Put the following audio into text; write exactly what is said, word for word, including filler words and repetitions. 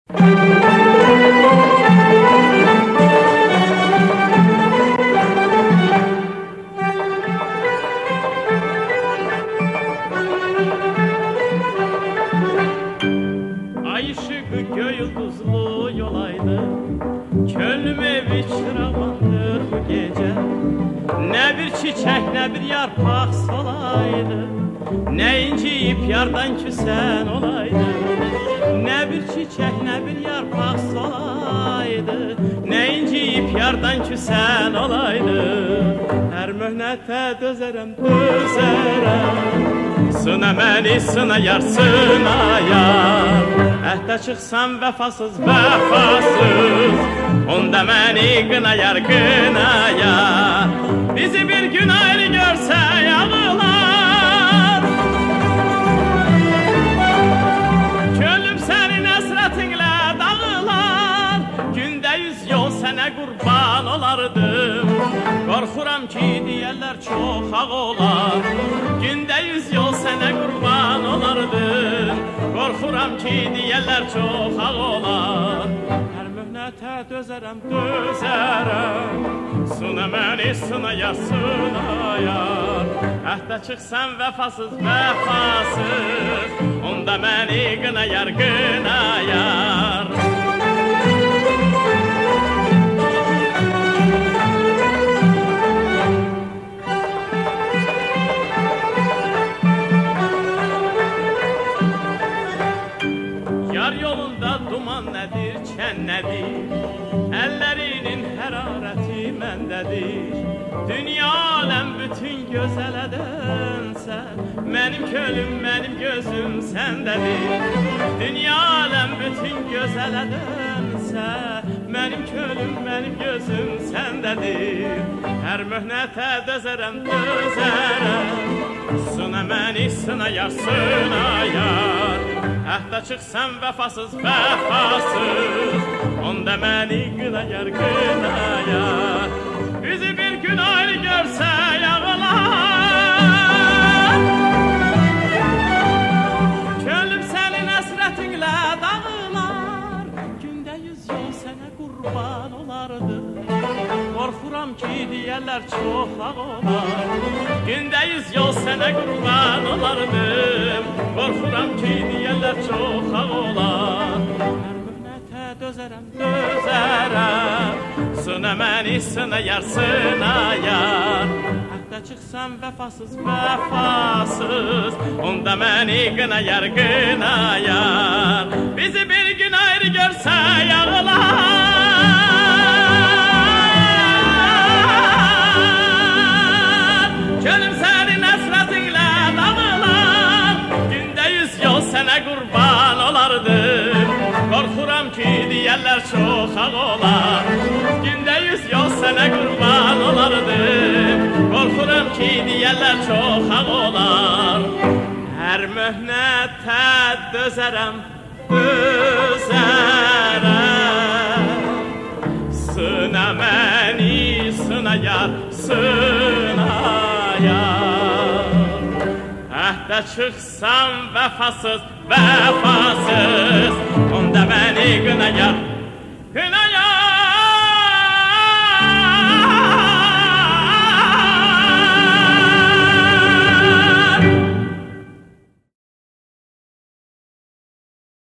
Ay ışığı göğ yıldızlı yolaydı, könlüm evi çırağandır bu gece. Ne bir çiçek ne bir yarpak solaydı, ne inciyip yardan küsen olaydı. Ne bir çiçek ne bir yarpak solaydı, ne inciyip yardan küsen olaydı. Her mühnete dözerem dözerem, sına məni sına yar sına yar. Əhdə çıxsam vəfasız vəfasız, onda məni qına yar qına yar. Bizi bir gün ayrı görsə ağlar, könlüm sənin əsrətinlə dağılar. Gündə yüz yol sənə qurban olardım, qorxuram ki deyərlər çox ağ olar. Gündə yüz yol sənə qurban olardım, qorxuram ki deyərlər çox ağ olar. Hər möhnətə dözərəm, dözərəm, sına məni sına yar, sına yar. Əhdə çıxsam vəfasız vəfasız, onda məni qına yar, qına yar. Yar yolunda duman nədir, çən nədir, əllərinin hərarəti məndədir. Dünya aləm bütün gözələdin sən, mənim könlüm, mənim gözüm səndədir. Dünya aləm bütün gözələdin sən, mənim könlüm, mənim gözüm səndədir. Hər möhnətə dözərəm, dözərəm, sına məni sına yar, sına yar. Əhdə çıxsam vəfasız vəfasız, onda məni qına yar, qına yar. Bizi bir gün ayrı görsə ağlar, könlüm sənin əsrətinlə dağılar. Gündə yüz yol sənə qurban olardı, qorxuram ki deyərlər çox ağ olar. Gündə yüz yol sənə qurban olardım, qorxuram ki deyərlər çox ağ olar. Hər möhnətə dözərəm, dözərəm, sına məni sına yar, sına yar. Əhdə çıxsam vəfasız vəfasız, onda məni qına yar, qına yar. Bizi bir gün ayrı görsə ağlar, könlüm sənin əsrətinlə dağılar. Gündə yüz yol sənə qurban olardım, qorxuram ki deyərlər çox ağ olar. Gündə yüz yol sənə qurban olardım, qorxuram ki deyərlər çox ağ olar. Hər möhnətə dözərəm, dözərəm, sına məni sına yar, sına yar. Əhdə çıxsam vəfasız vəfasız,